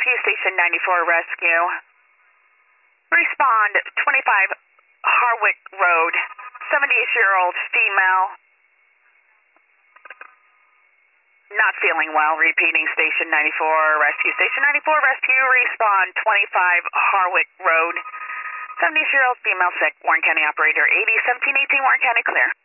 Rescue Station 94 Rescue. Respond 25 Harwick Road, 78-year-old female. Not feeling well. Repeating Station 94 Rescue. Station 94 Rescue. Respond 25 Harwick Road, 70-year-old female sick. Warren County operator 801718 Warren County clear.